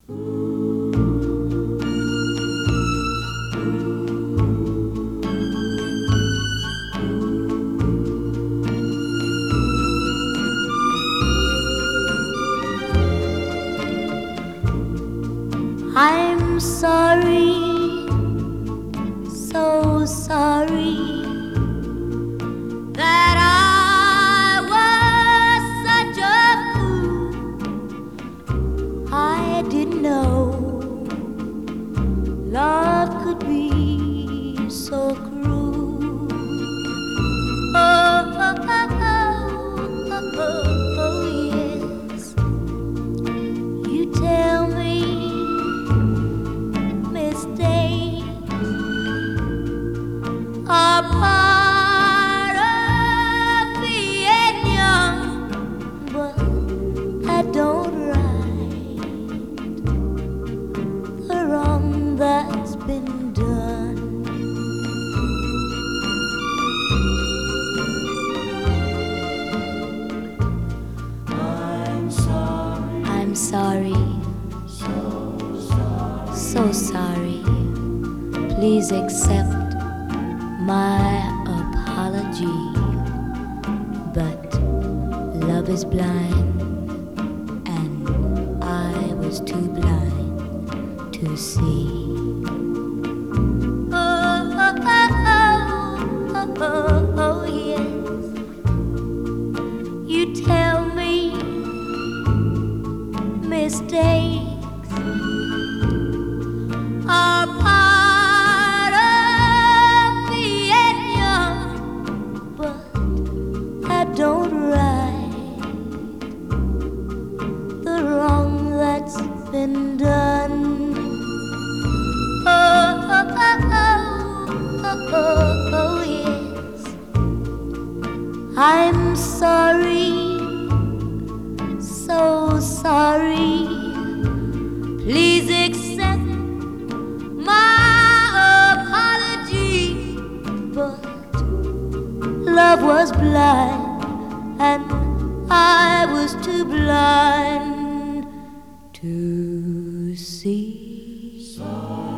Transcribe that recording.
I'm sorry, so sorry that I was such a fool. I didn't know love could be so cruel. Oh, oh, oh, oh, oh, oh, yes. You tell me are part of being young, but I don't right the wrong that's been done. I'm sorry, so sorry. Please accept my apology, but love is blind, and I was too blind to see. Oh, oh, oh, oh, oh, oh, yes. You tell me mistakes are part of being young, but I don't right the wrong that's been done. Oh, oh, oh, oh, oh, oh, yes. I'm sorry, so sorry. Please accept my apology, but love was blind, and I was too blind to see.